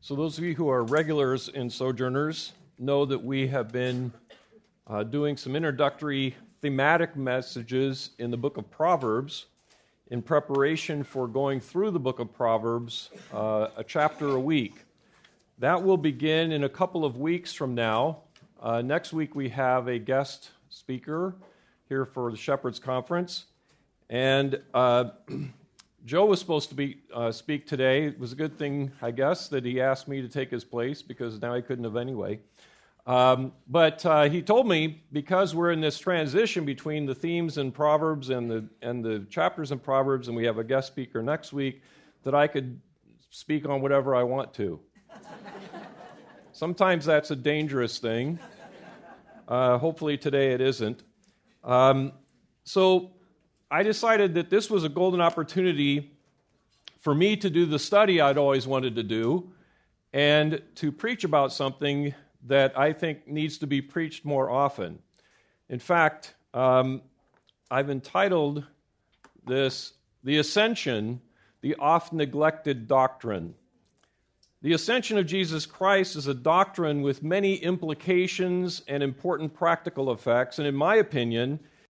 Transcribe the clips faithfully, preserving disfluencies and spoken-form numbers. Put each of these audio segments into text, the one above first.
So those of you who are regulars in Sojourners know that we have been uh, doing some introductory thematic messages in the book of Proverbs in preparation for going through the book of Proverbs uh, a chapter a week. That will begin in a couple of weeks from now. Uh, next week we have a guest speaker here for the Shepherds Conference. And uh, Joe was supposed to be uh, speak today. It was a good thing, I guess, that he asked me to take his place because now he couldn't have anyway. Um, but uh, he told me, because we're in this transition between the themes in Proverbs and the and the chapters in Proverbs, and we have a guest speaker next week, that I could speak on whatever I want to. Sometimes that's a dangerous thing. Uh, hopefully today it isn't. Um, so I decided that this was a golden opportunity for me to do the study I'd always wanted to do and to preach about something that I think needs to be preached more often. In fact, um, I've entitled this, The Ascension, the Oft-Neglected Doctrine. The ascension of Jesus Christ is a doctrine with many implications and important practical effects, and in my opinion,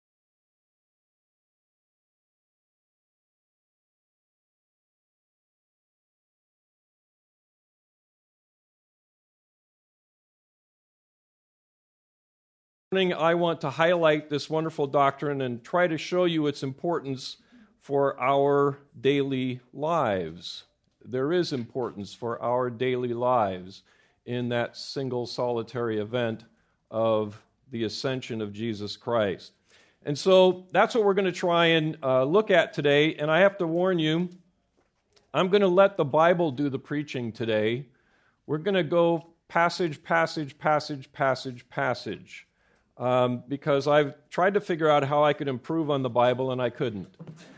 I want to highlight this wonderful doctrine and try to show you its importance for our daily lives. There is importance for our daily lives in that single solitary event of the ascension of Jesus Christ. And so that's what we're going to try and uh, look at today. And I have to warn you, I'm going to let the Bible do the preaching today. We're going to go passage, passage, passage, passage, passage. Um, because I've tried to figure out how I could improve on the Bible, and I couldn't.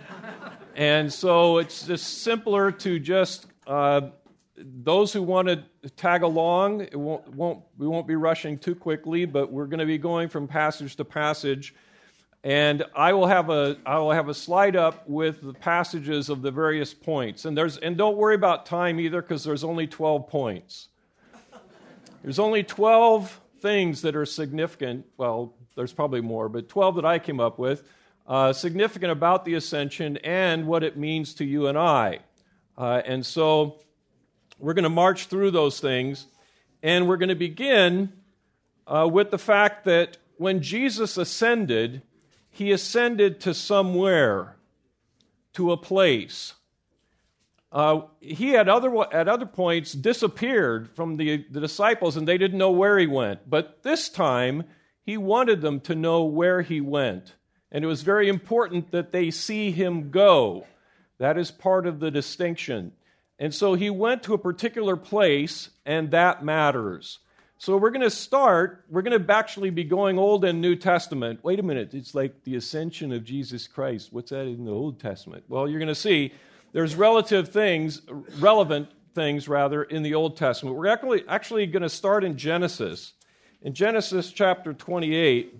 And so it's just simpler to just, uh, those who want to tag along, it won't, won't, we won't be rushing too quickly, but we're going to be going from passage to passage. And I will have a I will have a slide up with the passages of the various points. And there's and don't worry about time either, because there's only twelve points. There's only twelve things that are significant, well, there's probably more, but twelve that I came up with, uh, significant about the ascension and what it means to you and I. Uh, and so we're going to march through those things, and we're going to begin uh, with the fact that when Jesus ascended, he ascended to somewhere, to a place. Uh, he had other at other points disappeared from the, the disciples, and they didn't know where he went. But this time, he wanted them to know where he went. And it was very important that they see him go. That is part of the distinction. And so he went to a particular place, and that matters. So we're going to start, we're going to actually be going Old and New Testament. Wait a minute, it's like the ascension of Jesus Christ. What's that in the Old Testament? Well, you're going to see there's relative things, relevant things, rather, in the Old Testament. We're actually, actually going to start in Genesis. In Genesis chapter twenty-eight,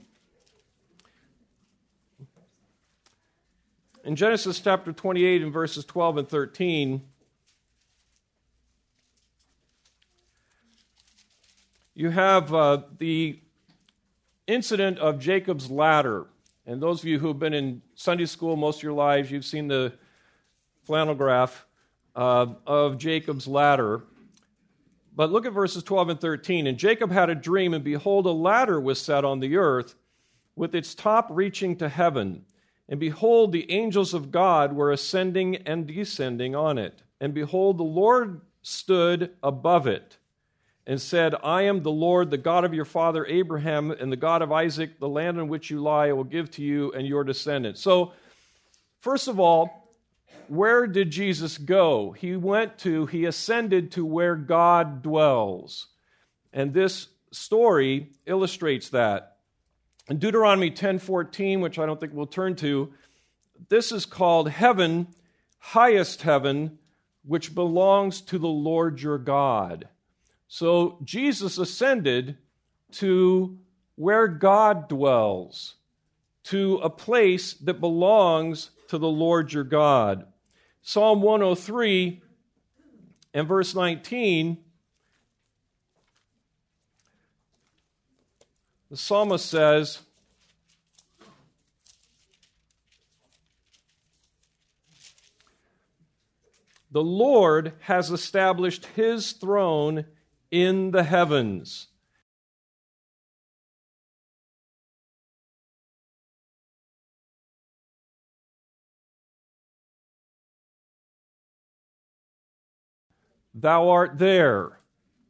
in Genesis chapter twenty-eight, in verses twelve and thirteen, you have uh, the incident of Jacob's ladder. And those of you who have been in Sunday school most of your lives, you've seen the flannel graph uh, of Jacob's ladder. But look at verses twelve and thirteen. And Jacob had a dream, and behold, a ladder was set on the earth, with its top reaching to heaven. And behold, the angels of God were ascending and descending on it. And behold, the Lord stood above it, and said, I am the Lord, the God of your father Abraham, and the God of Isaac. The land on which you lie I will give to you and your descendants. So, first of all, where did Jesus go? He went to, he ascended to where God dwells. And this story illustrates that. In Deuteronomy ten fourteen, which I don't think we'll turn to, this is called heaven, highest heaven, which belongs to the Lord your God. So Jesus ascended to where God dwells, to a place that belongs to the Lord your God. Psalm one oh three and verse nineteen The psalmist says, "The Lord has established his throne in the heavens." Thou art there.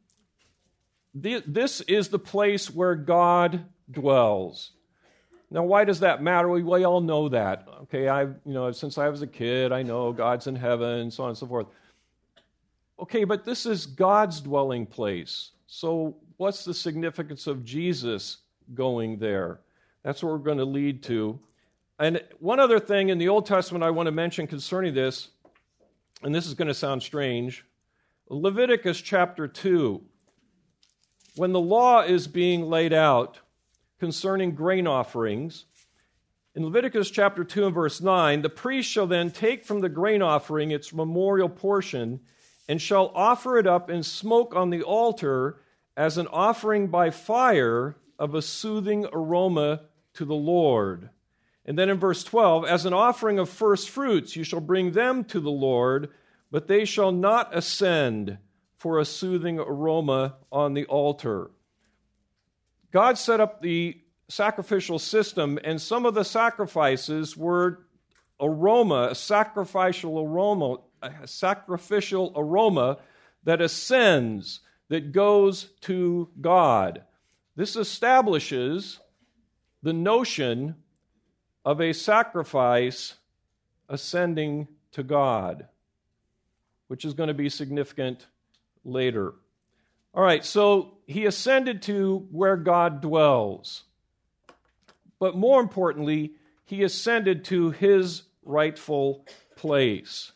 This is the place where God dwells. Now, why does that matter? We, we all know that. Okay, I, you know, since I was a kid, I know God's in heaven, so on and so forth. Okay, but this is God's dwelling place. So, what's the significance of Jesus going there? That's what we're going to lead to. And one other thing in the Old Testament I want to mention concerning this, and this is going to sound strange. Leviticus chapter two, when the law is being laid out concerning grain offerings, in Leviticus chapter two and verse nine, the priest shall then take from the grain offering its memorial portion and shall offer it up in smoke on the altar as an offering by fire of a soothing aroma to the Lord. And then in verse twelve, as an offering of first fruits you shall bring them to the Lord, but they shall not ascend for a soothing aroma on the altar. God set up the sacrificial system, and some of the sacrifices were aroma, a sacrificial aroma, a sacrificial aroma that ascends, that goes to God. This establishes the notion of a sacrifice ascending to God, which is going to be significant later. All right, so he ascended to where God dwells. But more importantly, he ascended to his rightful place.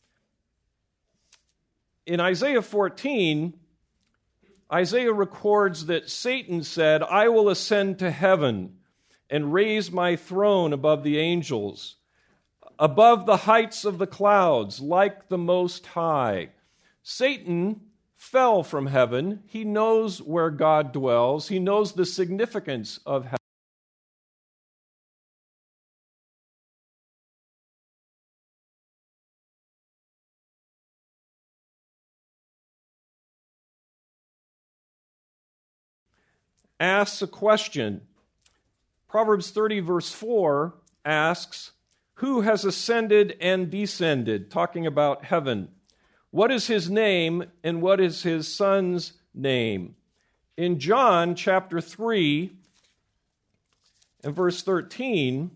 In Isaiah fourteen, Isaiah records that Satan said, "I will ascend to heaven and raise my throne above the angels, above the heights of the clouds, like the Most High." Satan fell from heaven. He knows where God dwells. He knows the significance of heaven. Asks a question. Proverbs thirty, verse four asks, "Who has ascended and descended?" Talking about heaven. "What is his name, and what is his son's name?" In John chapter three and verse thirteen,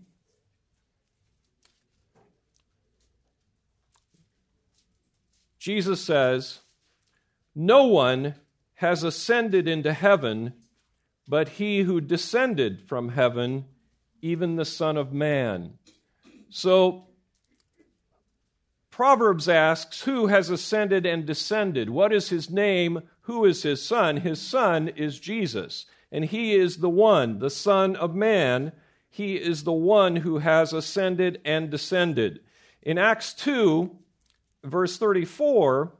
Jesus says, "No one has ascended into heaven but he who descended from heaven, even the Son of Man." So, Proverbs asks, who has ascended and descended? What is his name? Who is his son? His son is Jesus, and he is the one, the Son of Man. He is the one who has ascended and descended. In Acts two, verse thirty-four,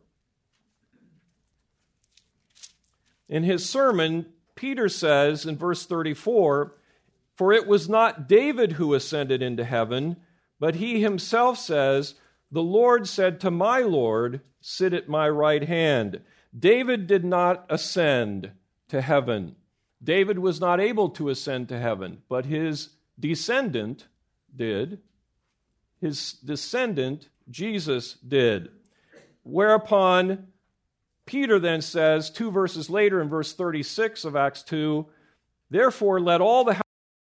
in his sermon, Peter says in verse thirty-four, "For it was not David who ascended into heaven, but he himself says, 'The Lord said to my Lord, sit at my right hand.'" David did not ascend to heaven. David was not able to ascend to heaven, but his descendant did. His descendant, Jesus, did. Whereupon Peter then says, two verses later in verse thirty-six of Acts two, "Therefore let all the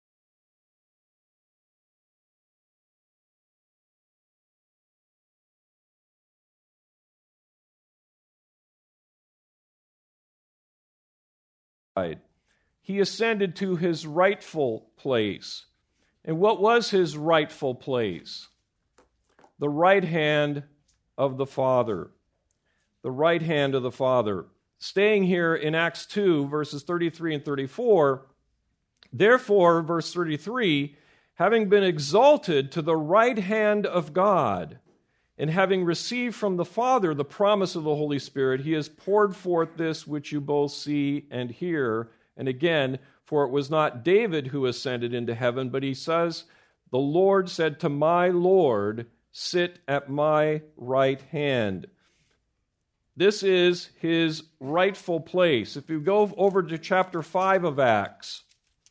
house..." He ascended to his rightful place. And what was his rightful place? The right hand of the Father. The right hand of the Father. Staying here in Acts two, verses thirty-three and thirty-four, "Therefore," verse thirty-three, "having been exalted to the right hand of God, and having received from the Father the promise of the Holy Spirit, he has poured forth this which you both see and hear." And again, For it was not David who ascended into heaven, but he says, the Lord said to my Lord, sit at my right hand. This is his rightful place. If you go over to chapter five of Acts,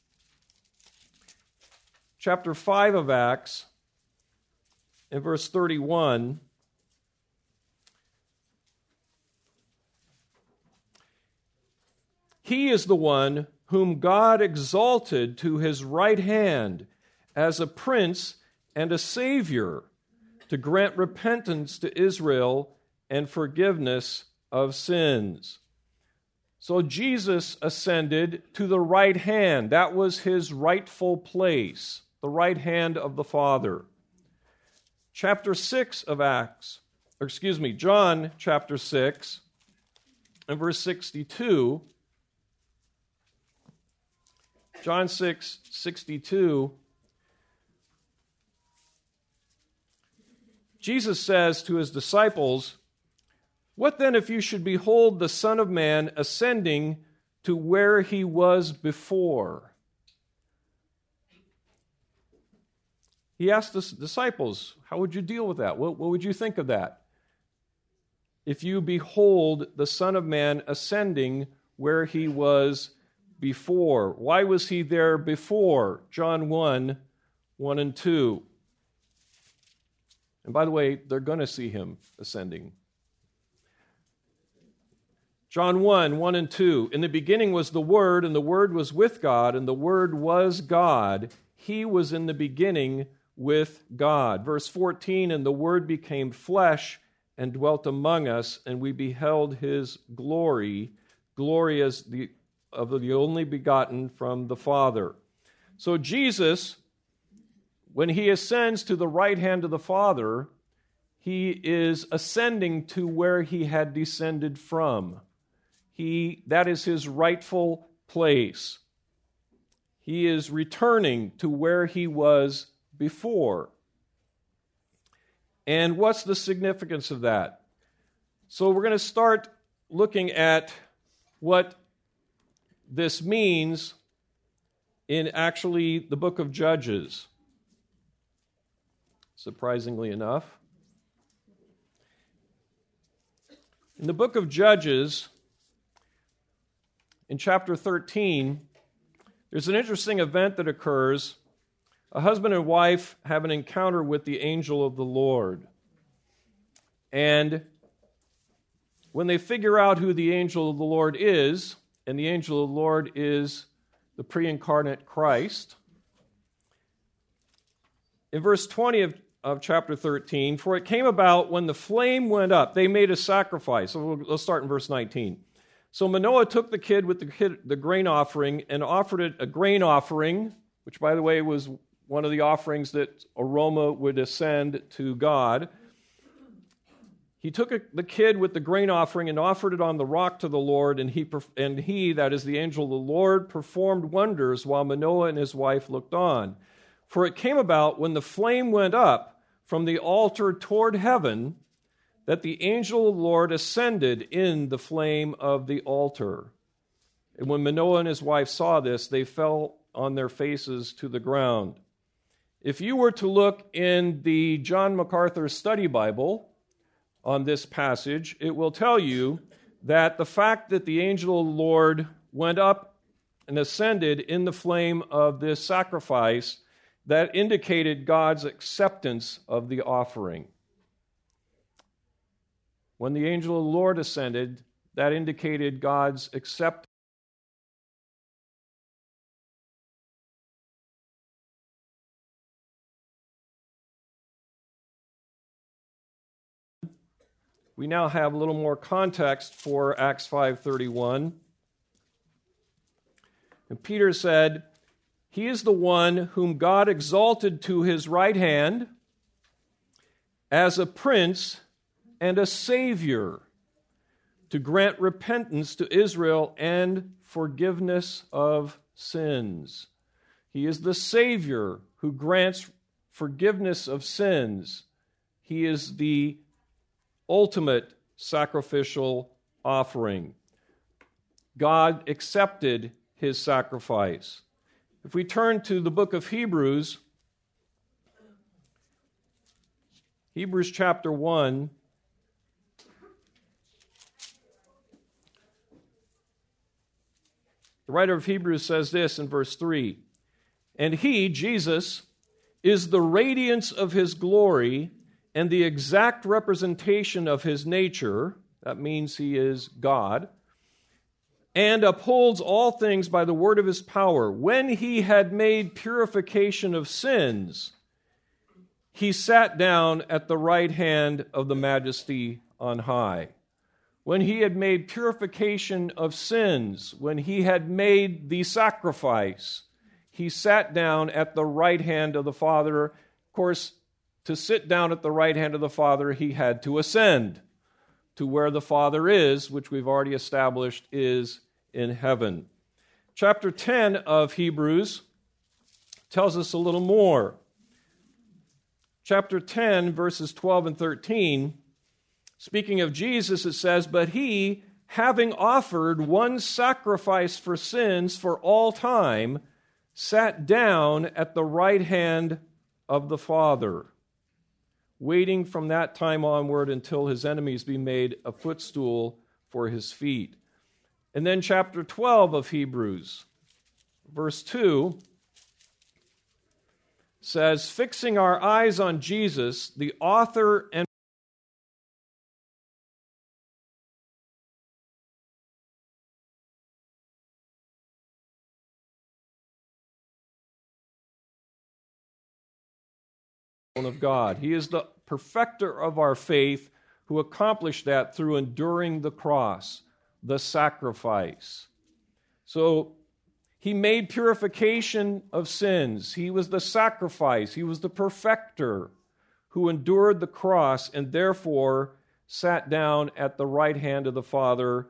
chapter five of Acts, in verse thirty-one, he is the one whom God exalted to his right hand as a prince and a savior, to grant repentance to Israel and forgiveness of sins. So Jesus ascended to the right hand. That was his rightful place, the right hand of the Father. Chapter six of Acts, or excuse me, John chapter six, and verse sixty-two. John six, sixty-two. Jesus says to his disciples, what then if you should behold the Son of Man ascending to where he was before? He asked the disciples, how would you deal with that? What, what would you think of that? If you behold the Son of Man ascending where he was before. Why was he there before? John one, one and two. And by the way, they're going to see him ascending. John one, one and two. In the beginning was the Word, and the Word was with God, and the Word was God. He was in the beginning with God. Verse fourteen, and the Word became flesh and dwelt among us, and we beheld his glory, glory as the of the only begotten from the Father. So Jesus, when he ascends to the right hand of the Father, he is ascending to where he had descended from. He, that is his rightful place. He is returning to where he was before. And what's the significance of that? So we're going to start looking at what this means in actually the book of Judges, surprisingly enough. In the book of Judges, in chapter thirteen, there's an interesting event that occurs. A husband and wife have an encounter with the angel of the Lord. And when they figure out who the angel of the Lord is, and the angel of the Lord is the pre-incarnate Christ, in verse twenty of, of chapter thirteen, for it came about when the flame went up, they made a sacrifice. So we'll, let's start in verse nineteen. So Manoah took the kid with the, kid, the grain offering and offered it a grain offering, which, by the way, was one of the offerings that aroma would ascend to God. He took a, the kid with the grain offering and offered it on the rock to the Lord, and he, and he, that is the angel of the Lord, performed wonders while Manoah and his wife looked on. For it came about when the flame went up from the altar toward heaven, that the angel of the Lord ascended in the flame of the altar. And when Manoah and his wife saw this, they fell on their faces to the ground. If you were to look in the John MacArthur Study Bible on this passage, it will tell you that the fact that the angel of the Lord went up and ascended in the flame of this sacrifice, that indicated God's acceptance of the offering. When the angel of the Lord ascended, that indicated God's acceptance. We now have a little more context for Acts five thirty-one. And Peter said, he is the one whom God exalted to his right hand as a prince and a savior, to grant repentance to Israel and forgiveness of sins. He is the Savior who grants forgiveness of sins. He is the ultimate sacrificial offering. God accepted his sacrifice. If we turn to the book of Hebrews, Hebrews chapter one, the writer of Hebrews says this in verse three, "And he, Jesus, is the radiance of his glory and the exact representation of his nature," that means he is God, "and upholds all things by the word of his power. When he had made purification of sins, he sat down at the right hand of the Majesty on high." When he had made purification of sins, when he had made the sacrifice, he sat down at the right hand of the Father. Of course, to sit down at the right hand of the Father, he had to ascend to where the Father is, which we've already established is in heaven. Chapter ten of Hebrews tells us a little more. Chapter ten, verses twelve and thirteen, speaking of Jesus, it says, "But he, having offered one sacrifice for sins for all time, sat down at the right hand of the Father, waiting from that time onward until his enemies be made a footstool for his feet." And then chapter twelve of Hebrews, verse two, says, "Fixing our eyes on Jesus, the author and of God." He is the perfecter of our faith who accomplished that through enduring the cross, the sacrifice. So he made purification of sins. He was the sacrifice. He was the perfecter who endured the cross and therefore sat down at the right hand of the Father.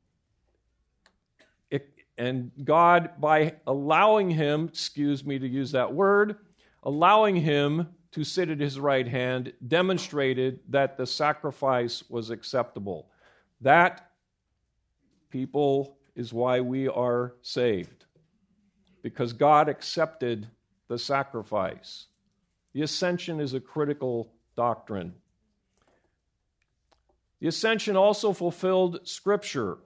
It, and God, by allowing him, excuse me to use that word, allowing him to sit at his right hand, demonstrated that the sacrifice was acceptable. That, people, is why we are saved, because God accepted the sacrifice. The ascension is a critical doctrine. The ascension also fulfilled Scripture.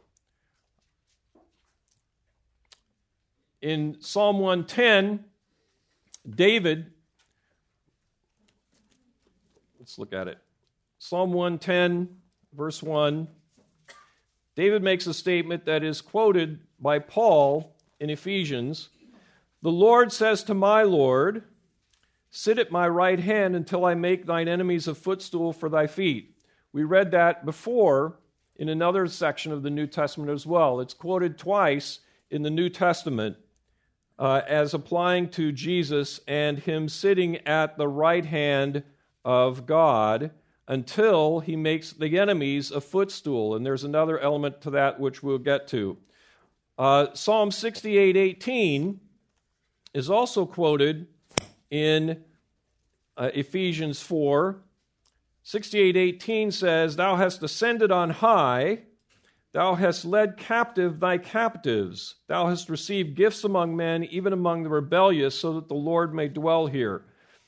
In Psalm one ten, David, let's look at it. Psalm one ten, verse one, David makes a statement that is quoted by Paul in Ephesians. "The Lord says to my Lord, sit at my right hand until I make thine enemies a footstool for thy feet." We read that before in another section of the New Testament as well. It's quoted twice in the New Testament uh, as applying to Jesus and him sitting at the right hand of God until he makes the enemies a footstool. And there's another element to that which we'll get to. Uh, Psalm sixty-eight eighteen is also quoted in uh, Ephesians four. sixty-eight eighteen says, "Thou hast ascended on high, thou hast led captive thy captives, thou hast received gifts among men, even among the rebellious, so that the Lord may dwell here."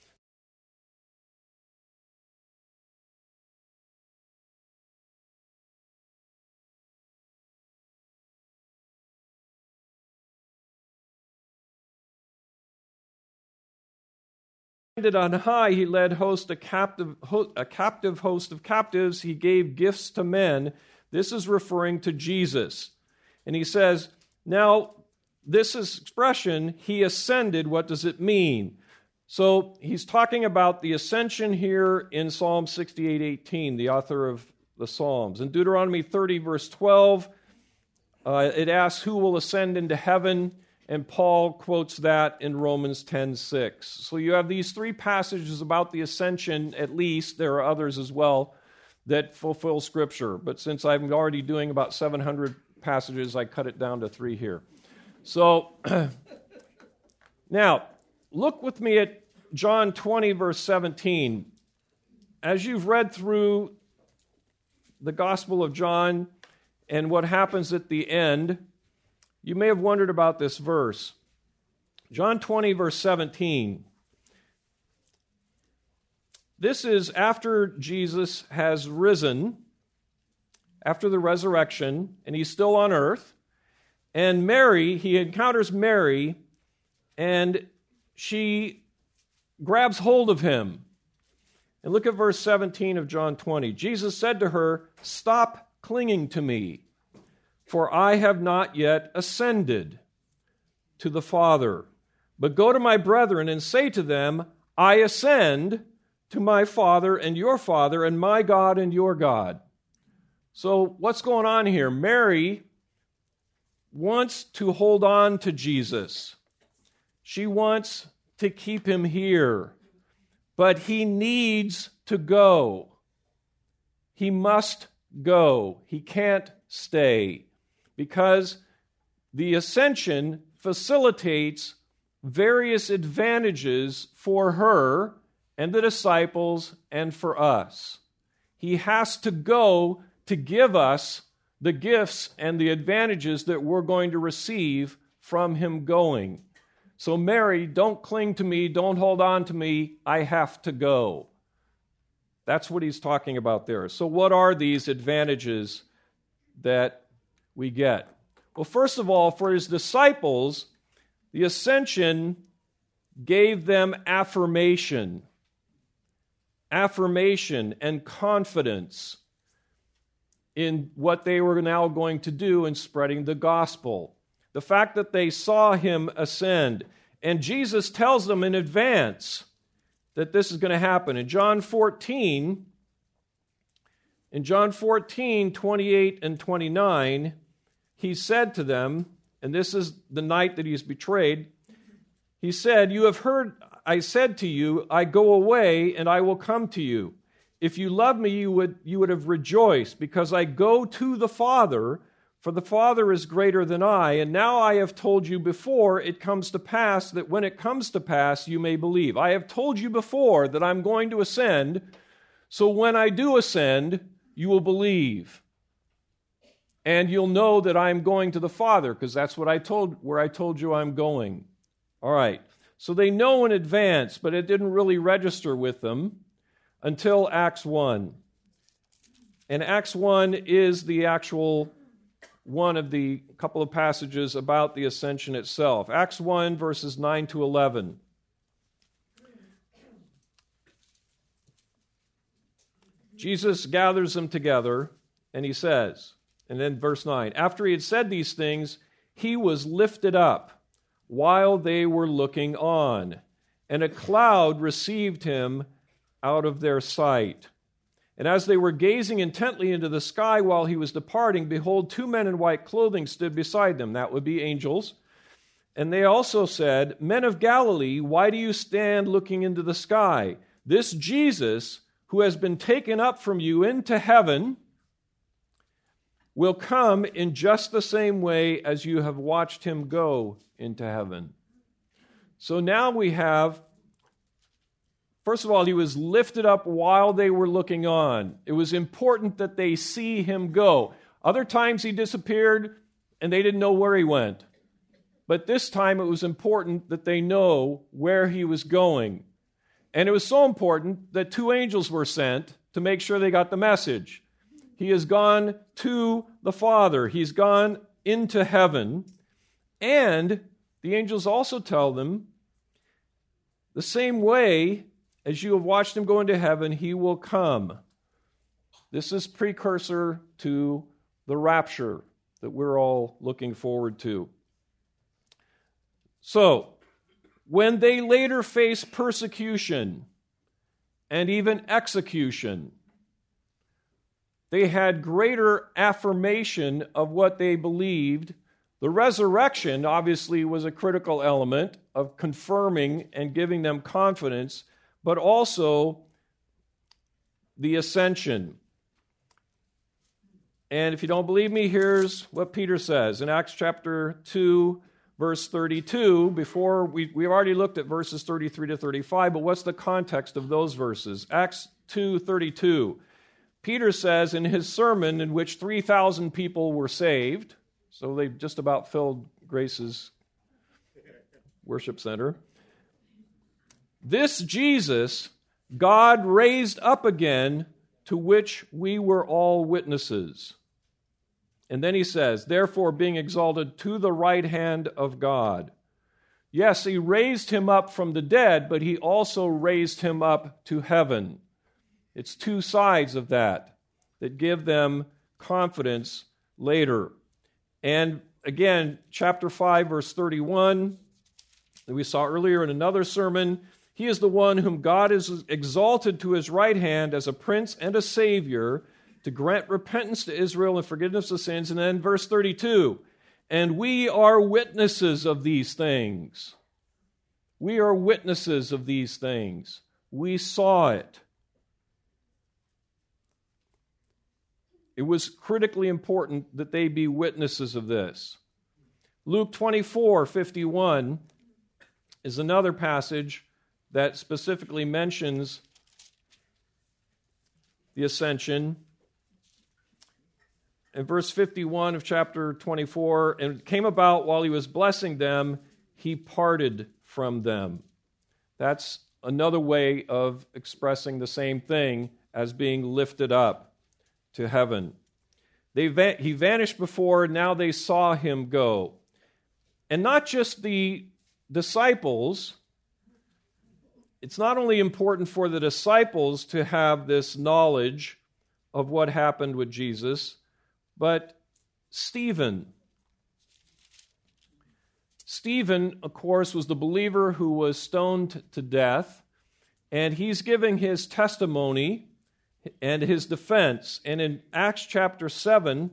On high, he led host a captive, a captive host of captives. He gave gifts to men. This is referring to Jesus. And he says, now, this is expression, he ascended, what does it mean? So he's talking about the ascension here in Psalm sixty-eight eighteen, the author of the Psalms. In Deuteronomy thirty, verse twelve, uh, it asks, who will ascend into heaven? And Paul quotes that in Romans ten six. So you have these three passages about the ascension, at least. There are others as well that fulfill Scripture. But since I'm already doing about seven hundred passages, I cut it down to three here. So now, look with me at John twenty, verse seventeen. As you've read through the Gospel of John and what happens at the end, You may have wondered about this verse. John twenty, verse seventeen. This is after Jesus has risen, after the resurrection, and he's still on earth. And Mary, he encounters Mary, and she grabs hold of him. And look at verse seventeen of John twenty. Jesus said to her, "Stop clinging to me, for I have not yet ascended to the Father. But go to my brethren and say to them, I ascend to my Father and your Father, and my God and your God." So what's going on here? Mary wants to hold on to Jesus. She wants to keep him here. But he needs to go. He must go. He can't stay. Because the ascension facilitates various advantages for her and the disciples and for us. He has to go to give us the gifts and the advantages that we're going to receive from him going. So Mary, don't cling to me, don't hold on to me, I have to go. That's what he's talking about there. So what are these advantages that we get? Well, first of all, for his disciples, the ascension gave them affirmation. Affirmation and confidence in what they were now going to do in spreading the gospel. The fact that they saw him ascend. And Jesus tells them in advance that this is going to happen. In John fourteen, in John fourteen, twenty-eight and twenty-nine, he said to them, and this is the night that he's betrayed, he said, "You have heard, I said to you, I go away and I will come to you. If you love me, you would, you would have rejoiced, because I go to the Father, for the Father is greater than I, and now I have told you before it comes to pass, that when it comes to pass, you may believe. I have told you before that I'm going to ascend, so when I do ascend, you will believe. And you'll know that I'm going to the Father, because that's what I told, where I told you I'm going." All right. So they know in advance, but it didn't really register with them until Acts one. And Acts one is the actual one of the couple of passages about the ascension itself. Acts one, verses nine to eleven. Jesus gathers them together, and he says, and then verse nine, "After he had said these things, he was lifted up while they were looking on, and a cloud received him out of their sight. And as they were gazing intently into the sky while he was departing, behold, two men in white clothing stood beside them." That would be angels. "And they also said, 'Men of Galilee, why do you stand looking into the sky? This Jesus, who has been taken up from you into heaven, will come in just the same way as you have watched him go into heaven.'" So now we have, first of all, he was lifted up while they were looking on. It was important that they see him go. Other times he disappeared and they didn't know where he went. But this time it was important that they know where he was going. And it was so important that two angels were sent to make sure they got the message. He has gone to the Father. He's gone into heaven. And the angels also tell them, the same way as you have watched him go into heaven, he will come. This is precursor to the rapture that we're all looking forward to. So, when they later face persecution and even execution, they had greater affirmation of what they believed. The resurrection, obviously, was a critical element of confirming and giving them confidence, but also the ascension. And if you don't believe me, here's what Peter says in Acts chapter two, verse thirty-two. Before, we, we've already looked at verses thirty-three to thirty-five, but what's the context of those verses? Acts two thirty-two. Peter says in his sermon, in which three thousand people were saved, so they just about filled Grace's worship center. This Jesus God raised up again, to which we were all witnesses. And then he says, therefore being exalted to the right hand of God. Yes, he raised him up from the dead, but he also raised him up to heaven. It's two sides of that that give them confidence later. And again, chapter five, verse thirty-one, that we saw earlier in another sermon, he is the one whom God has exalted to his right hand as a prince and a savior to grant repentance to Israel and forgiveness of sins. And then verse thirty-two, and we are witnesses of these things. We are witnesses of these things. We saw it. It was critically important that they be witnesses of this. Luke twenty-four fifty-one is another passage that specifically mentions the ascension. In verse fifty-one of chapter twenty-four, and it came about while he was blessing them, he parted from them. That's another way of expressing the same thing as being lifted up to heaven. They va- he vanished before, now they saw him go. And not just the disciples. It's not only important for the disciples to have this knowledge of what happened with Jesus, but Stephen. Stephen, of course, was the believer who was stoned to death, and he's giving his testimony and his defense. And in Acts chapter seven,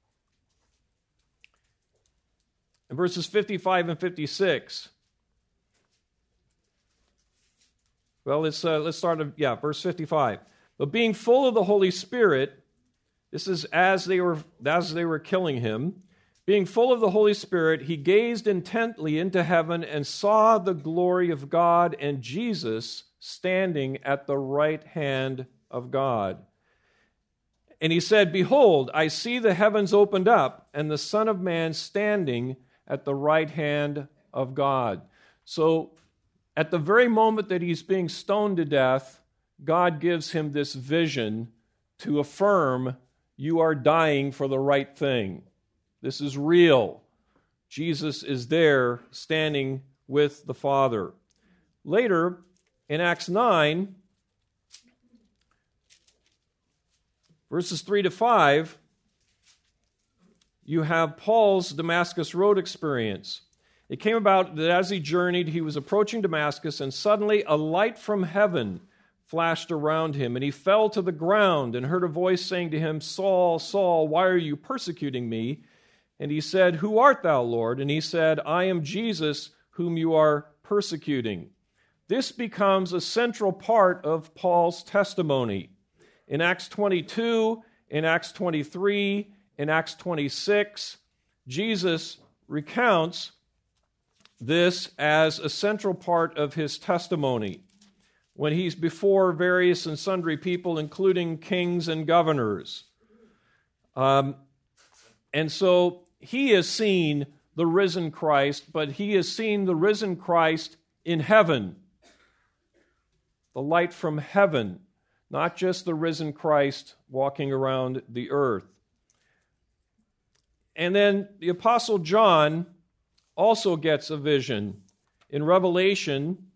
in verses fifty-five and fifty-six, well, let's, uh, let's start, at, yeah, verse fifty-five. But being full of the Holy Spirit, this is as they were as they were killing him, being full of the Holy Spirit, he gazed intently into heaven and saw the glory of God and Jesus standing at the right hand of God. And he said, behold, I see the heavens opened up and the Son of Man standing at the right hand of God. So at the very moment that he's being stoned to death, God gives him this vision to affirm, you are dying for the right thing. This is real. Jesus is there standing with the Father. Later, in Acts nine, verses three to five, you have Paul's Damascus Road experience. It came about that as he journeyed, he was approaching Damascus, and suddenly a light from heaven flashed around him, and he fell to the ground and heard a voice saying to him, Saul, Saul, why are you persecuting me? And he said, who art thou, Lord? And he said, I am Jesus, whom you are persecuting. This becomes a central part of Paul's testimony. In Acts twenty-two, in Acts twenty-three, in Acts twenty-six, Jesus recounts this as a central part of his testimony when he's before various and sundry people, including kings and governors. Um, and so he has seen the risen Christ, but he has seen the risen Christ in heaven, the light from heaven, not just the risen Christ walking around the earth. And then the Apostle John also gets a vision. In Revelation,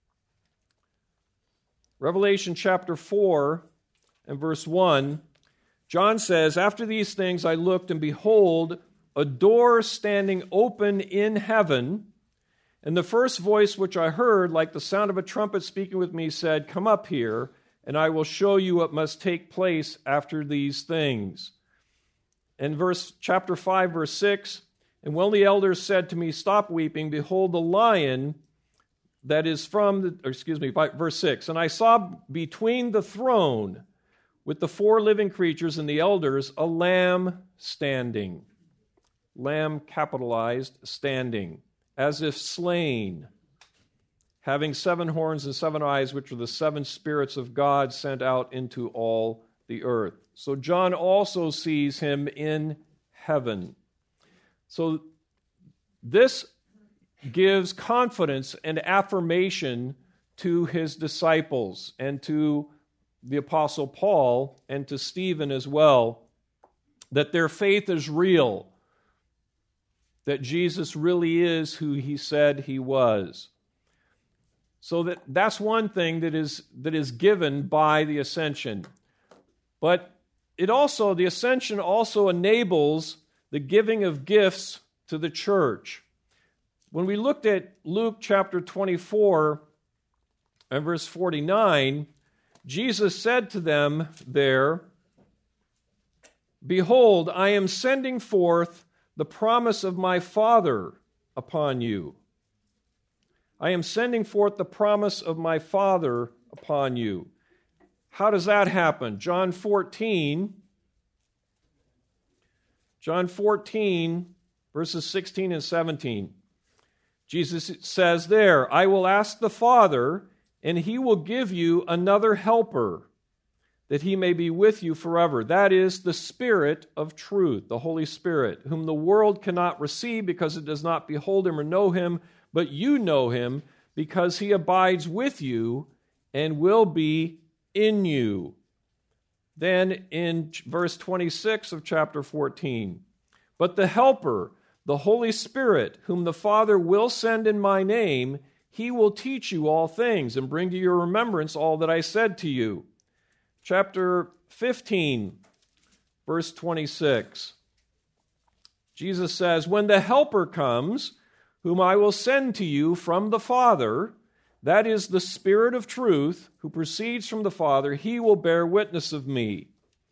Revelation chapter four and verse one, John says, after these things I looked, and behold, a door standing open in heaven, and the first voice which I heard, like the sound of a trumpet speaking with me, said, come up here, and I will show you what must take place after these things. And verse chapter five, verse six, and when the elders said to me, stop weeping, behold, the lion that is from the, or excuse me, verse six, and I saw between the throne with the four living creatures and the elders a lamb standing. Lamb capitalized, standing, as if slain, having seven horns and seven eyes, which are the seven spirits of God sent out into all the earth. So John also sees him in heaven. So This gives confidence and affirmation to his disciples and to the Apostle Paul and to Stephen as well, that their faith is real, that Jesus really is who he said he was. So that, that's one thing that is, that is given by the ascension. But it also, the ascension also enables the giving of gifts to the church. When we looked at Luke chapter twenty-four and verse forty-nine, Jesus said to them there, "Behold, I am sending forth the promise of my Father upon you. I am sending forth the promise of my Father upon you." How does that happen? John fourteen, John fourteen, verses sixteen and seventeen. Jesus says there, "I will ask the Father, and he will give you another helper, that he may be with you forever. That is the Spirit of truth," the Holy Spirit, "whom the world cannot receive because it does not behold him or know him, but you know him because he abides with you and will be in you." Then in verse twenty-six of chapter fourteen, "But the Helper, the Holy Spirit, whom the Father will send in my name, he will teach you all things and bring to your remembrance all that I said to you." Chapter fifteen, verse twenty-six. Jesus says, "When the Helper comes, whom I will send to you from the Father, that is the Spirit of truth, who proceeds from the Father, he will bear witness of me."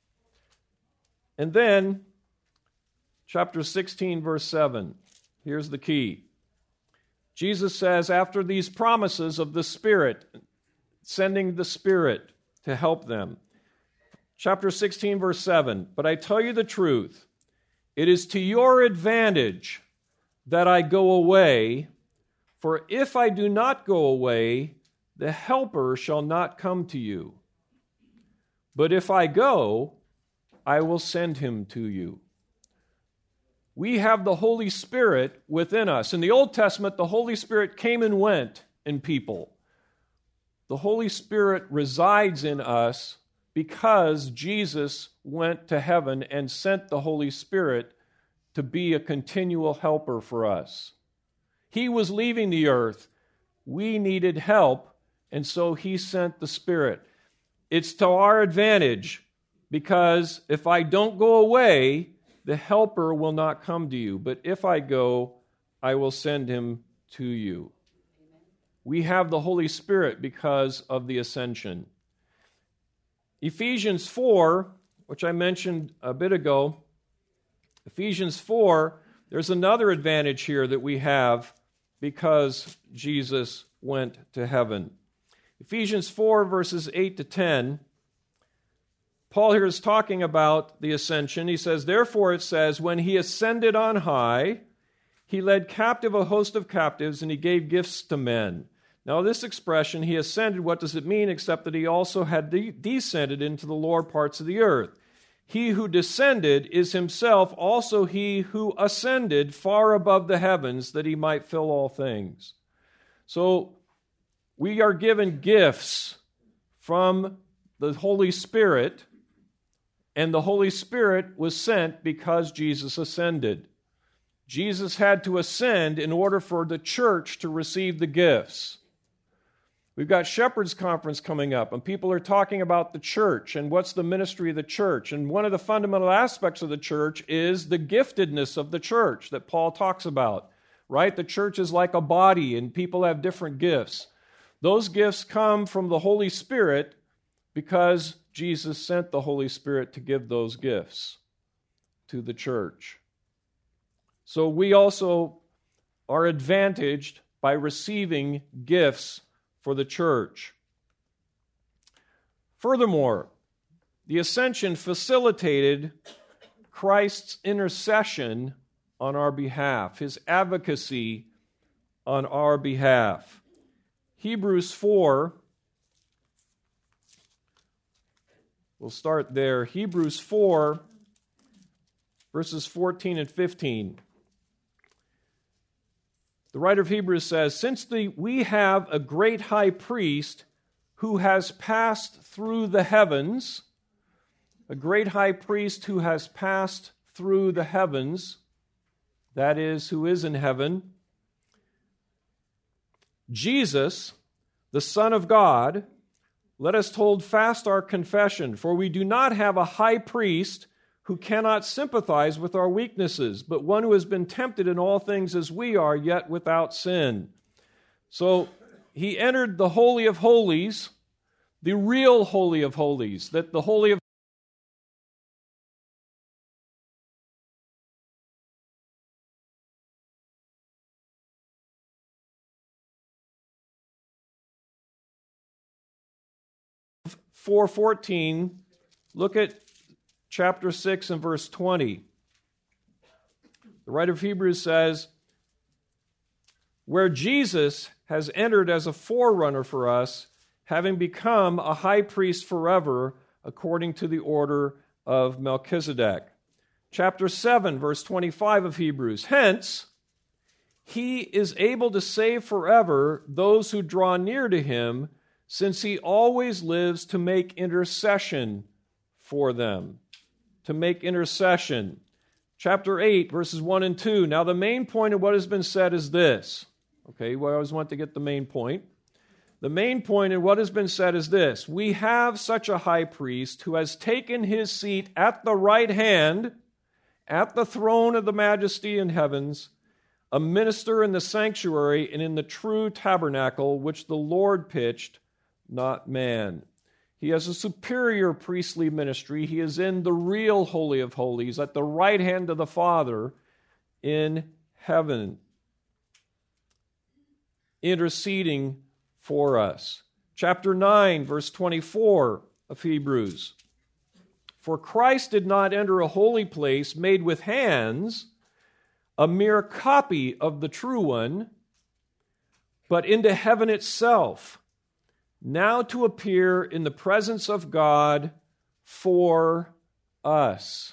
And then, chapter sixteen, verse seven. Here's the key. Jesus says, after these promises of the Spirit, sending the Spirit to help them, chapter sixteen, verse seven, "But I tell you the truth, it is to your advantage that I go away, for if I do not go away, the Helper shall not come to you. But if I go, I will send him to you." We have the Holy Spirit within us. In the Old Testament, the Holy Spirit came and went in people. The Holy Spirit resides in us because Jesus went to heaven and sent the Holy Spirit to be a continual helper for us. He was leaving the earth. We needed help, and so he sent the Spirit. It's to our advantage, because if I don't go away, the Helper will not come to you. But if I go, I will send him to you. Amen. We have the Holy Spirit because of the ascension. Ephesians four, which I mentioned a bit ago, Ephesians four, there's another advantage here that we have because Jesus went to heaven. Ephesians four, verses eight to ten, Paul here is talking about the ascension. He says, "Therefore it says, when he ascended on high, he led captive a host of captives, and he gave gifts to men." Now this expression, he ascended, what does it mean except that he also had de- descended into the lower parts of the earth? He who descended is himself also he who ascended far above the heavens, that he might fill all things. So we are given gifts from the Holy Spirit, and the Holy Spirit was sent because Jesus ascended. Jesus had to ascend in order for the church to receive the gifts. We've got Shepherd's Conference coming up, and people are talking about the church and what's the ministry of the church. And one of the fundamental aspects of the church is the giftedness of the church that Paul talks about, right? The church is like a body, and people have different gifts. Those gifts come from the Holy Spirit because Jesus sent the Holy Spirit to give those gifts to the church. So we also are advantaged by receiving gifts for the church. Furthermore, the ascension facilitated Christ's intercession on our behalf, his advocacy on our behalf. Hebrews four, we'll start there. Hebrews four, verses fourteen and fifteen. The writer of Hebrews says, since the, we have a great high priest who has passed through the heavens, a great high priest who has passed through the heavens, that is, who is in heaven, Jesus, the Son of God, let us hold fast our confession, for we do not have a high priest who cannot sympathize with our weaknesses, but one who has been tempted in all things as we are, yet without sin. So he entered the Holy of Holies, the real Holy of Holies, that the Holy of four fourteen, look at chapter six and verse twenty. The writer of Hebrews says, where Jesus has entered as a forerunner for us, having become a high priest forever, according to the order of Melchizedek. Chapter seven, verse twenty-five of Hebrews, hence, he is able to save forever those who draw near to him, since he always lives to make intercession for them. To make intercession. Chapter eight, verses one and two. Now the main point of what has been said is this. Okay, we always want to get the main point. The main point in what has been said is this. We have such a high priest who has taken his seat at the right hand, at the throne of the majesty in heavens, a minister in the sanctuary and in the true tabernacle which the Lord pitched, not man. He has a superior priestly ministry. He is in the real Holy of Holies, at the right hand of the Father in heaven, interceding for us. Chapter nine, verse twenty-four of Hebrews. For Christ did not enter a holy place made with hands, a mere copy of the true one, but into heaven itself, now to appear in the presence of God for us.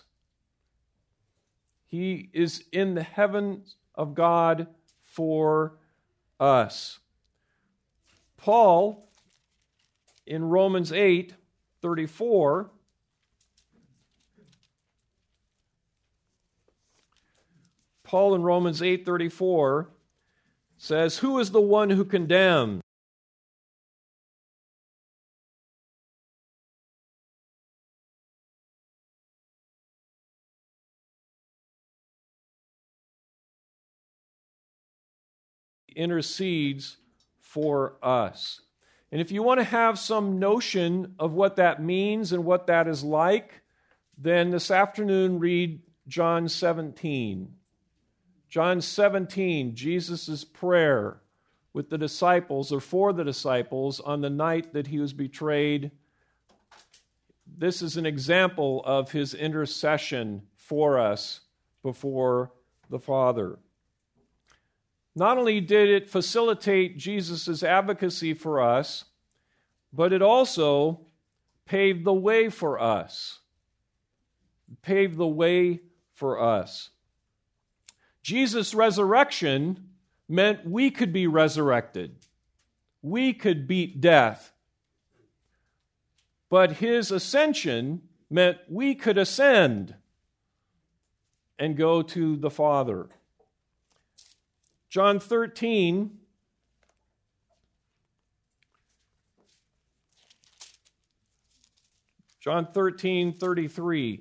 He is in the heavens of God for us. Paul, in Romans eight thirty-four, Paul in Romans eight thirty-four says, who is the one who condemns? Intercedes for us. And if you want to have some notion of what that means and what that is like, then this afternoon read John seventeen. John seventeen, Jesus' prayer with the disciples, or for the disciples, on the night that he was betrayed. This is an example of his intercession for us before the Father. Not only did it facilitate Jesus' advocacy for us, but it also paved the way for us. Paved the way for us. Jesus' resurrection meant we could be resurrected. We could beat death. But his ascension meant we could ascend and go to the Father. John thirteen, John thirteen, thirty-three.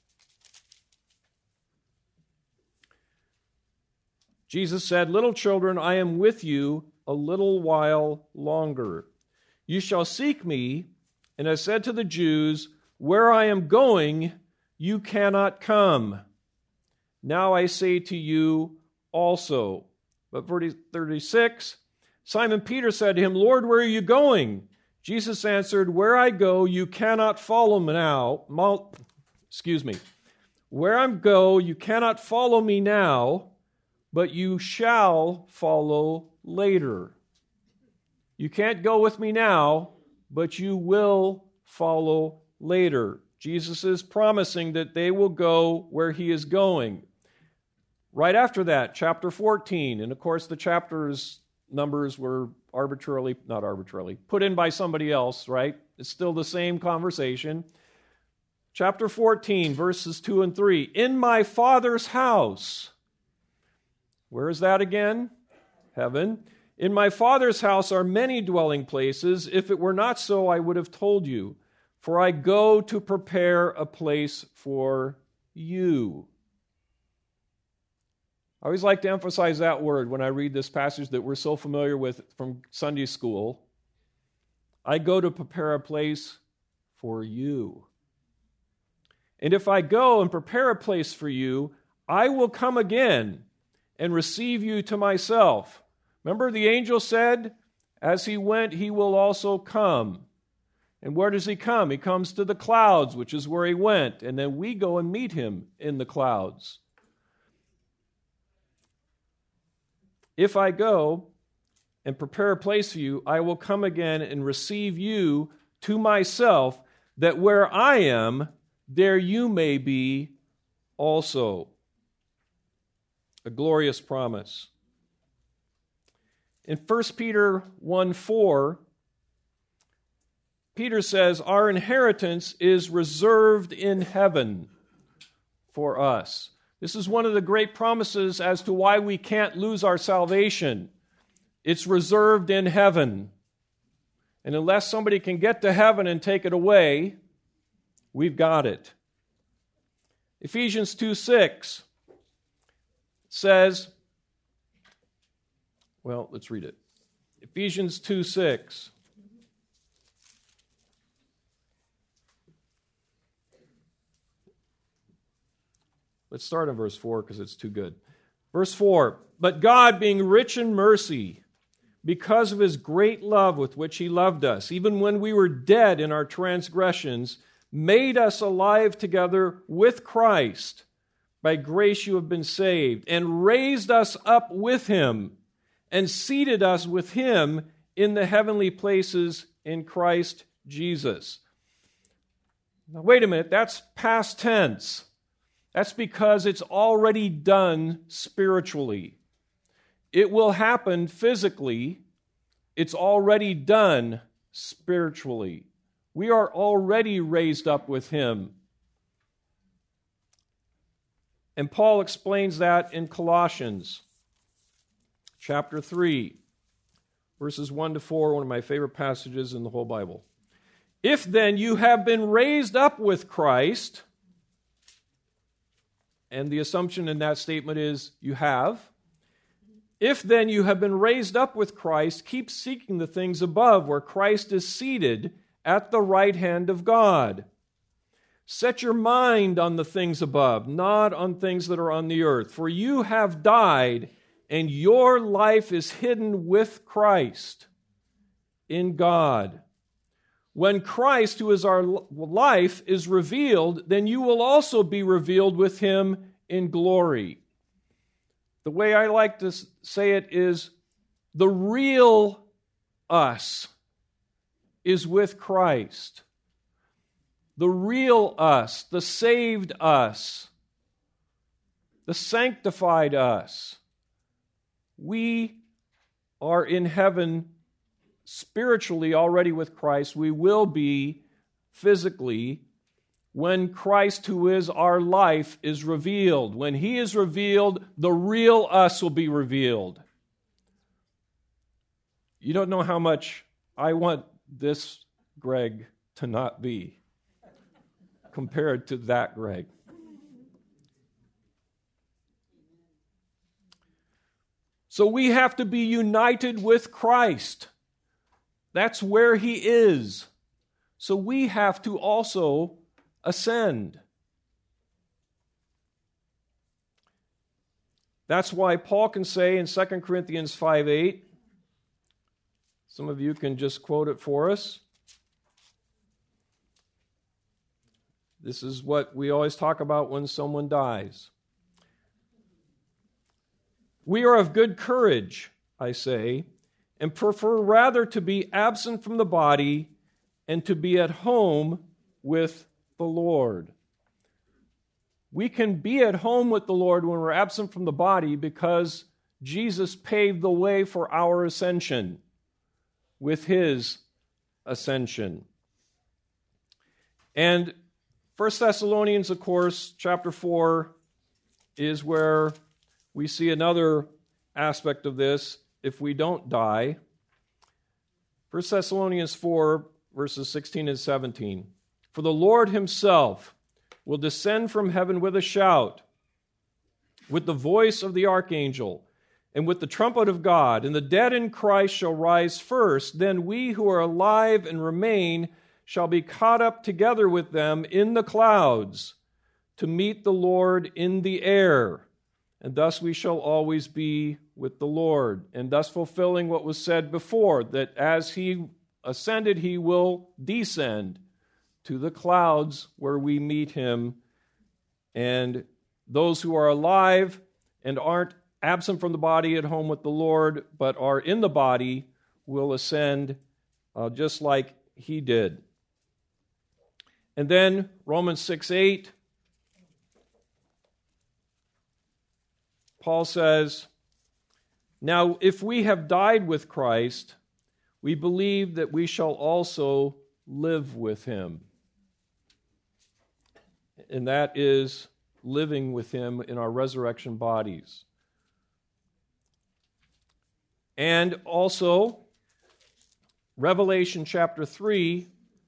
Jesus said, little children, I am with you a little while longer. You shall seek me, and I said to the Jews, where I am going, you cannot come. Now I say to you also. But verse thirty-six, Simon Peter said to him, Lord, where are you going? Jesus answered, where I go, you cannot follow me now. Mal, excuse me. Where I go, you cannot follow me now, but you shall follow later. You can't go with me now, but you will follow later. Jesus is promising that they will go where he is going. Right after that, chapter fourteen, and of course the chapters numbers were arbitrarily, not arbitrarily, put in by somebody else, right? It's still the same conversation. Chapter fourteen, verses two and three. In my Father's house. Where is that again? Heaven. In my Father's house are many dwelling places. If it were not so, I would have told you. For I go to prepare a place for you. I always like to emphasize that word when I read this passage that we're so familiar with from Sunday school. I go to prepare a place for you. And if I go and prepare a place for you, I will come again and receive you to myself. Remember the angel said, as he went, he will also come. And where does he come? He comes to the clouds, which is where he went. And then we go and meet him in the clouds. If I go and prepare a place for you, I will come again and receive you to myself, that where I am, there you may be also. A glorious promise. In First Peter one four, Peter says, our inheritance is reserved in heaven for us. This is one of the great promises as to why we can't lose our salvation. It's reserved in heaven. And unless somebody can get to heaven and take it away, we've got it. Ephesians two six says, well, let's read it. Ephesians two six. Let's start in verse four because it's too good. Verse four, but God, being rich in mercy, because of his great love with which he loved us, even when we were dead in our transgressions, made us alive together with Christ. By grace you have been saved, and raised us up with him, and seated us with him in the heavenly places in Christ Jesus. Now, wait a minute, that's past tense. That's because it's already done spiritually. It will happen physically. It's already done spiritually. We are already raised up with him. And Paul explains that in Colossians chapter three, verses one to four, one of my favorite passages in the whole Bible. If then you have been raised up with Christ, and the assumption in that statement is you have. If then you have been raised up with Christ, keep seeking the things above where Christ is seated at the right hand of God. Set your mind on the things above, not on things that are on the earth. For you have died, and your life is hidden with Christ in God. When Christ, who is our life, is revealed, then you will also be revealed with him in glory. The way I like to say it is, the real us is with Christ. The real us, the saved us, the sanctified us. We are in heaven spiritually already with Christ. We will be physically when Christ, who is our life, is revealed. When he is revealed, the real us will be revealed. You don't know how much I want this Greg to not be compared to that Greg. So we have to be united with Christ. That's where he is. So we have to also ascend. That's why Paul can say in Second Corinthians five eight, some of you can just quote it for us. This is what we always talk about when someone dies. We are of good courage, I say, and prefer rather to be absent from the body and to be at home with the Lord. We can be at home with the Lord when we're absent from the body because Jesus paved the way for our ascension with his ascension. And First Thessalonians, of course, chapter four is where we see another aspect of this if we don't die. First Thessalonians four, verses sixteen and seventeen. For the Lord himself will descend from heaven with a shout, with the voice of the archangel, and with the trumpet of God, and the dead in Christ shall rise first. Then we who are alive and remain shall be caught up together with them in the clouds to meet the Lord in the air. And thus we shall always be with the Lord. And thus fulfilling what was said before, that as he ascended, he will descend to the clouds where we meet him. And those who are alive and aren't absent from the body at home with the Lord, but are in the body, will ascend uh, just like he did. And then Romans six eight, Paul says, now if we have died with Christ, we believe that we shall also live with him. And that is living with him in our resurrection bodies. And also, Revelation chapter three,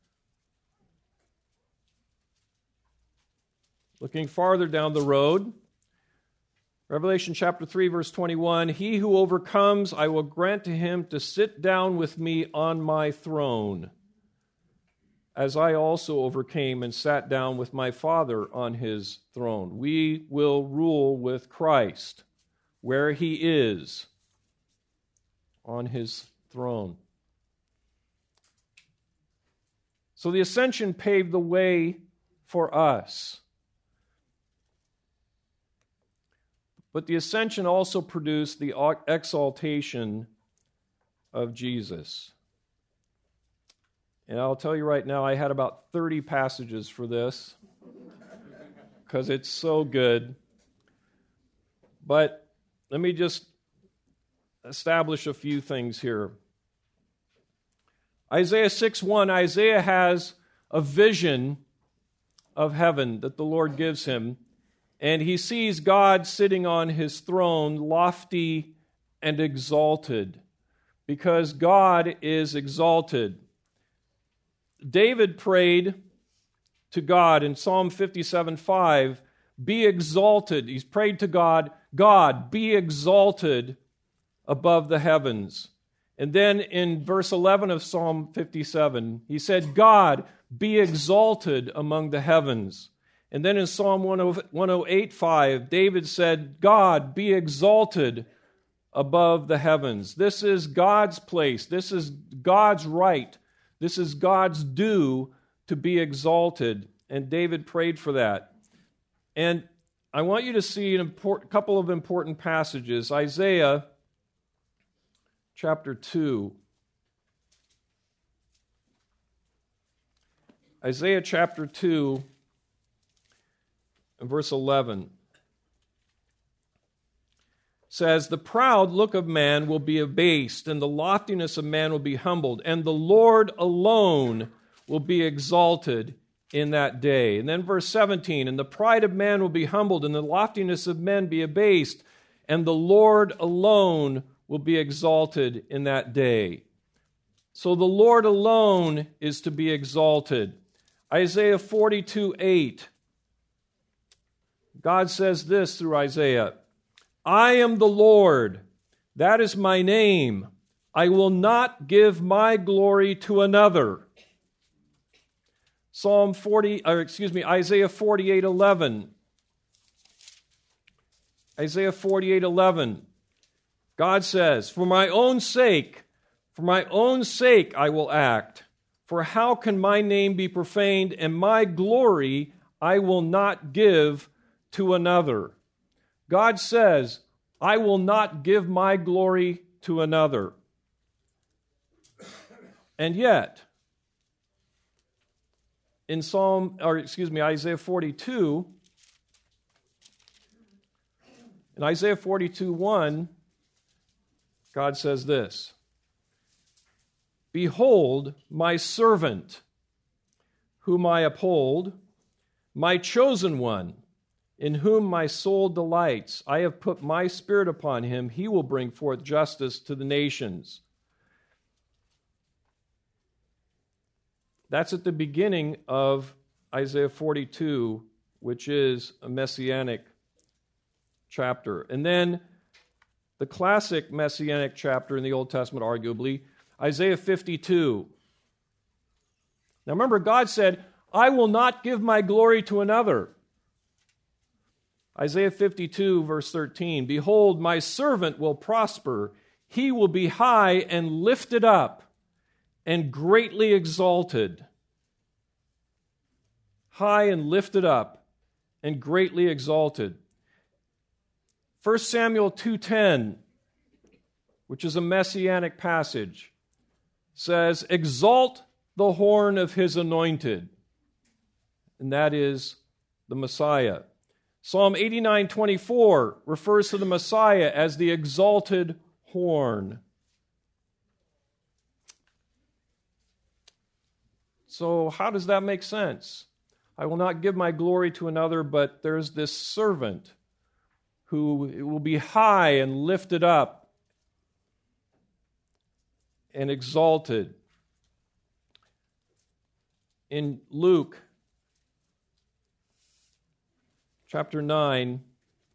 looking farther down the road, Revelation chapter three, verse twenty-one, he who overcomes, I will grant to him to sit down with me on my throne, as I also overcame and sat down with my Father on his throne. We will rule with Christ where he is, on his throne. So the ascension paved the way for us. But the ascension also produced the exaltation of Jesus. And I'll tell you right now, I had about thirty passages for this because it's so good. But let me just establish a few things here. Isaiah six one, Isaiah has a vision of heaven that the Lord gives him, and he sees God sitting on his throne, lofty and exalted, because God is exalted. David prayed to God in Psalm fifty-seven five, be exalted. He's prayed to God, God, be exalted above the heavens. And then in verse eleven of Psalm fifty-seven, he said, God, be exalted among the heavens. And then in Psalm one oh eight five, David said, God, be exalted above the heavens. This is God's place. This is God's right. This is God's due to be exalted. And David prayed for that. And I want you to see a import, couple of important passages. Isaiah chapter two. Isaiah chapter two and verse eleven says, the proud look of man will be abased, and the loftiness of man will be humbled, and the Lord alone will be exalted in that day. And then verse seventeen, and the pride of man will be humbled, and the loftiness of men be abased, and the Lord alone will be exalted in that day. So the Lord alone is to be exalted. Isaiah forty-two eight, God says this through Isaiah, I am the Lord, that is my name. I will not give my glory to another. Psalm forty, or excuse me, Isaiah forty-eight eleven. Isaiah forty-eight eleven. God says, for my own sake, for my own sake I will act. For how can my name be profaned, and my glory I will not give to another? God says, I will not give my glory to another. And yet, in Psalm, or excuse me, Isaiah forty-two, In Isaiah forty-two one, God says this, "Behold, my servant, whom I uphold, my chosen one, in whom my soul delights. I have put my spirit upon him. He will bring forth justice to the nations." That's at the beginning of Isaiah forty-two, which is a messianic chapter. And then the classic messianic chapter in the Old Testament, arguably, Isaiah fifty-two. Now remember, God said, "I will not give my glory to another." Isaiah fifty-two, verse thirteen, "Behold, my servant will prosper. He will be high and lifted up and greatly exalted." High and lifted up and greatly exalted. First Samuel two ten, which is a messianic passage, says, "Exalt the horn of his anointed," and that is the Messiah. Psalm eighty-nine twenty-four refers to the Messiah as the exalted horn. So how does that make sense? I will not give my glory to another, but there's this servant who will be high and lifted up and exalted. In Luke chapter nine,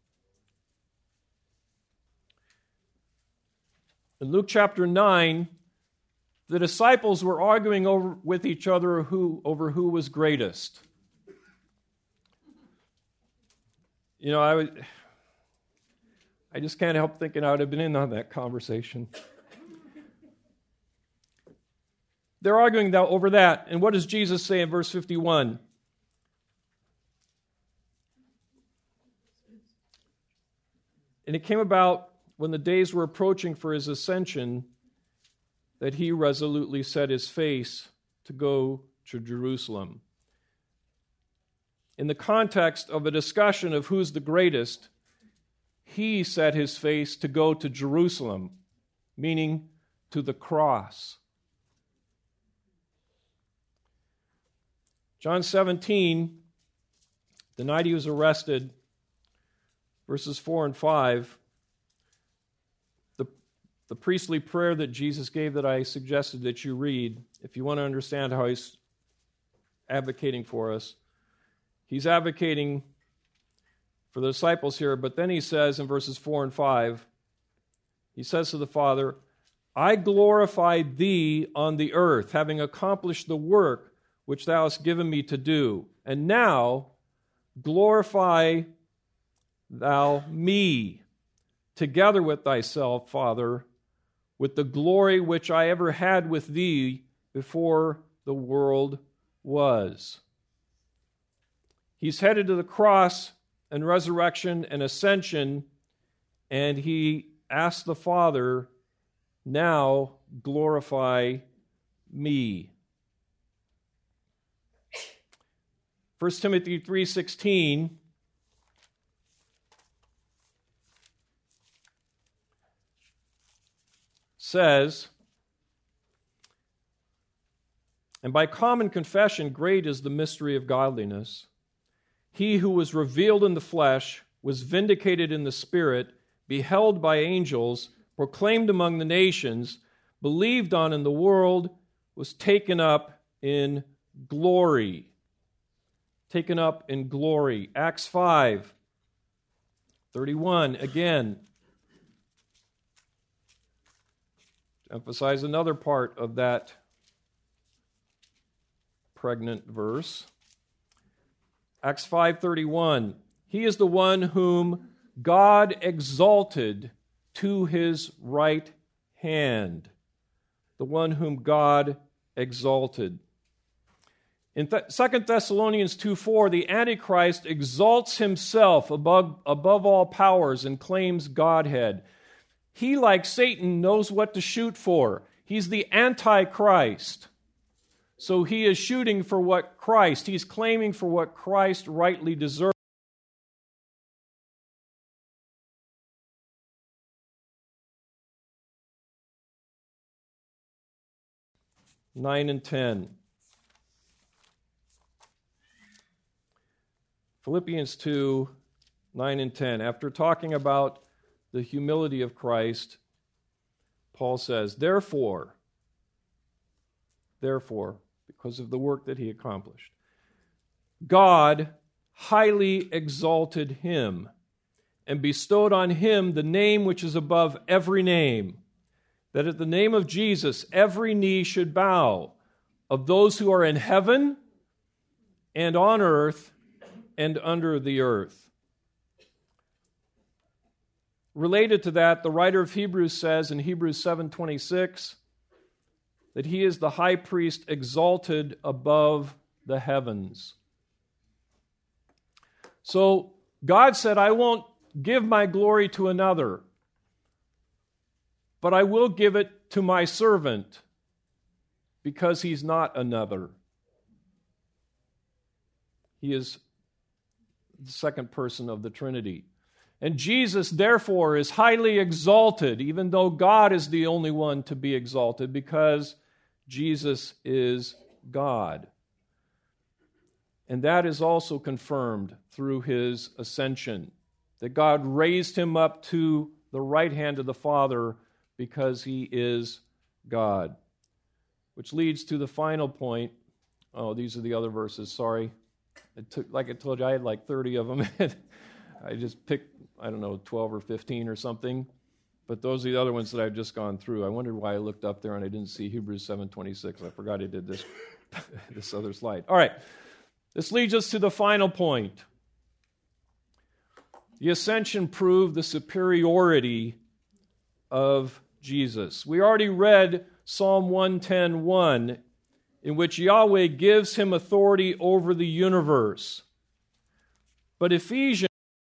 in Luke chapter nine, the disciples were arguing over, with each other who, over who was greatest. You know, I would, I just can't help thinking I would have been in on that conversation. They're arguing now over that. And what does Jesus say in verse fifty-one? "And it came about when the days were approaching for his ascension that he resolutely set his face to go to Jerusalem." In the context of a discussion of who's the greatest, he set his face to go to Jerusalem, meaning to the cross. John seventeen, the night he was arrested, verses four and five, the, the priestly prayer that Jesus gave that I suggested that you read, if you want to understand how he's advocating for us. He's advocating for the disciples here, but then he says in verses four and five, he says to the Father, "I glorified thee on the earth, having accomplished the work which thou hast given me to do. And now glorify thou me together with thyself, Father, with the glory which I ever had with thee before the world was." He's headed to the cross and resurrection and ascension, and he asks the Father, "Now glorify me." First Timothy three sixteen says, "And by common confession great is the mystery of godliness. He who was revealed in the flesh was vindicated in the Spirit, beheld by angels, proclaimed among the nations, believed on in the world, was taken up in glory." Taken up in glory. Acts five thirty-one, again, to emphasize another part of that pregnant verse. Acts five thirty-one, "He is the one whom God exalted to his right hand." The one whom God exalted. In Th- Second Thessalonians two four, the Antichrist exalts himself above, above all powers and claims Godhead. He, like Satan, knows what to shoot for. He's the Antichrist. So he is shooting for what Christ, he's claiming for what Christ rightly deserves. nine and ten. Philippians two, nine and ten. After talking about the humility of Christ, Paul says, Therefore, therefore, because of the work that he accomplished, God highly exalted him and bestowed on him the name which is above every name, that at the name of Jesus every knee should bow, of those who are in heaven and on earth and under the earth. Related to that, the writer of Hebrews says in Hebrews seven twenty-six that he is the high priest exalted above the heavens. So God said, I won't give my glory to another, but I will give it to my servant because he's not another. He is the second person of the Trinity. And Jesus, therefore, is highly exalted, even though God is the only one to be exalted, because Jesus is God. And that is also confirmed through his ascension, that God raised him up to the right hand of the Father because he is God. Which leads to the final point. Oh, these are the other verses, sorry. It took, like I told you, I had like thirty of them. I just picked, I don't know, twelve or fifteen or something. But those are the other ones that I've just gone through. I wondered why I looked up there and I didn't see Hebrews seven twenty-six. I forgot I did this, this other slide. All right. This leads us to the final point. The ascension proved the superiority of Jesus. We already read Psalm one ten one, in which Yahweh gives him authority over the universe. But Ephesians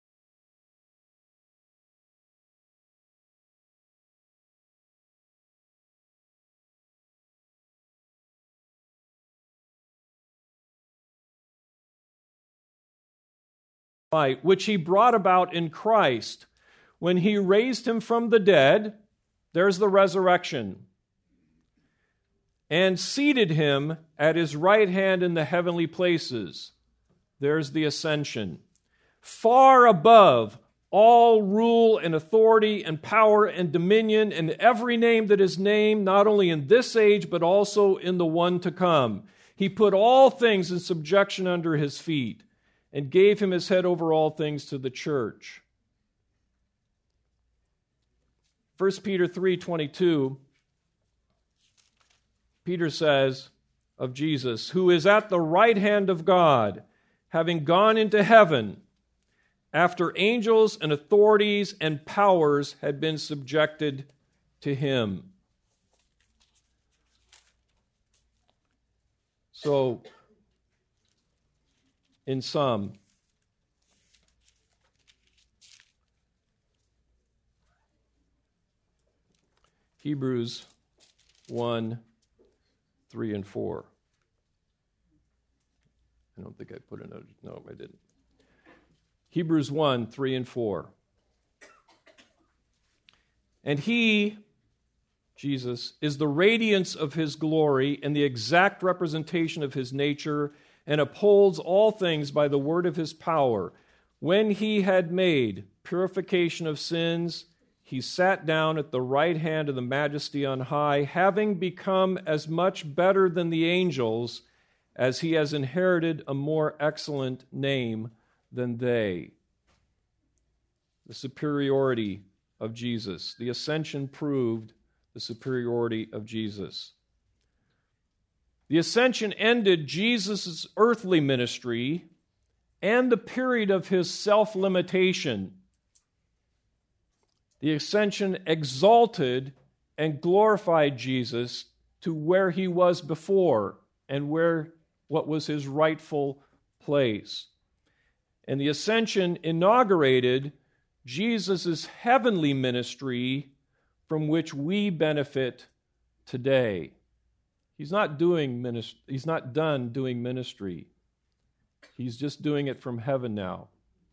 which he brought about in Christ when he raised him from the dead, there's the resurrection, and seated him at his right hand in the heavenly places, there's the ascension, far above all rule and authority and power and dominion and every name that is named, not only in this age but also in the one to come. He put all things in subjection under his feet, and gave him his head over all things to the church. First Peter three twenty-two, Peter says of Jesus, who is at the right hand of God, having gone into heaven, after angels and authorities and powers had been subjected to him. So, in sum, Hebrews one, three, and four. I don't think I put a note. No, I didn't. Hebrews one, three, and four. And he, Jesus, is the radiance of his glory and the exact representation of his nature, and upholds all things by the word of his power. When he had made purification of sins, he sat down at the right hand of the Majesty on high, having become as much better than the angels as he has inherited a more excellent name than they. The superiority of Jesus. The ascension proved the superiority of Jesus. The ascension ended Jesus' earthly ministry and the period of his self-limitation. The ascension exalted and glorified Jesus to where he was before and where what was his rightful place. And the ascension inaugurated Jesus' heavenly ministry from which we benefit today. He's not doing ministry. He's not done doing ministry. He's just doing it from heaven now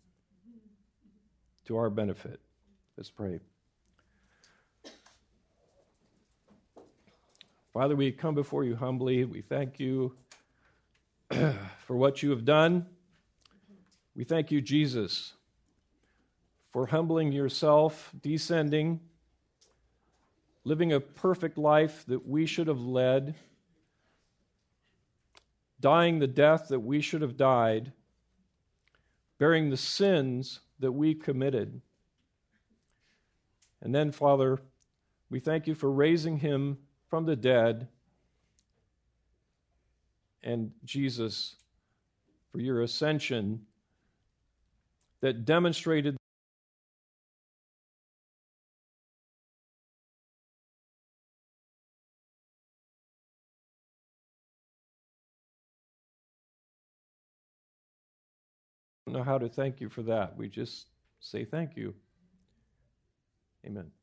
to our benefit. Let's pray. Father, we come before you humbly. We thank you for what you have done. We thank you, Jesus, for humbling yourself, descending, living a perfect life that we should have led, dying the death that we should have died, bearing the sins that we committed. And then, Father, we thank you for raising him from the dead, and Jesus, for your ascension that demonstrated I don't know how to thank you for that. We just say thank you. Amen.